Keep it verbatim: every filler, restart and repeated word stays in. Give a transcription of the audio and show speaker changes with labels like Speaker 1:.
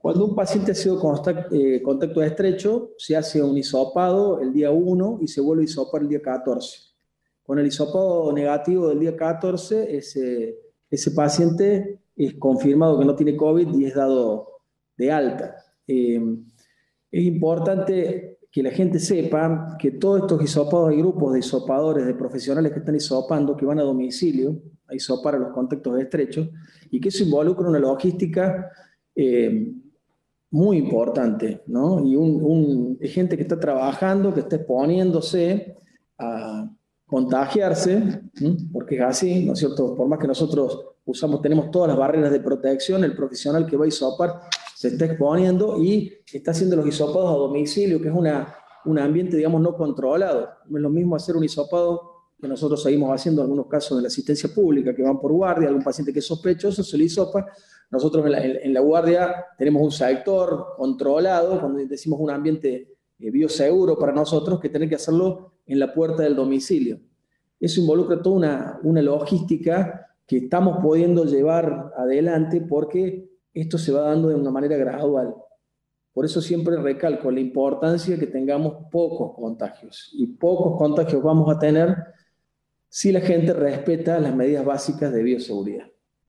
Speaker 1: Cuando un paciente ha sido contact, eh, contacto estrecho, se hace un hisopado el día uno y se vuelve a hisopar el día catorce. Con el hisopado negativo del día catorce, ese, ese paciente es confirmado que no tiene COVID y es dado de alta. Eh, es importante que la gente sepa que todos estos hisopados, hay grupos de hisopadores, de profesionales que están hisopando, que van a domicilio a hisopar a los contactos estrechos, y que eso involucra una logística eh, muy importante, ¿no? Y un, un, gente que está trabajando, que está exponiéndose a contagiarse, ¿sí? Porque es así, ¿no es cierto? Por más que nosotros usamos, tenemos todas las barreras de protección, el profesional que va a hisopar se está exponiendo y está haciendo los hisopados a domicilio, que es una, un ambiente, digamos, no controlado. No es lo mismo hacer un hisopado que nosotros seguimos haciendo en algunos casos de la asistencia pública, que van por guardia, algún paciente que es sospechoso, se le hisopa. Nosotros en la, en, en la guardia tenemos un sector controlado, cuando decimos un ambiente eh, bioseguro para nosotros, que tener que hacerlo en la puerta del domicilio. Eso involucra toda una, una logística que estamos pudiendo llevar adelante porque esto se va dando de una manera gradual. Por eso siempre recalco la importancia de que tengamos pocos contagios. Y pocos contagios vamos a tener si la gente respeta las medidas básicas de bioseguridad.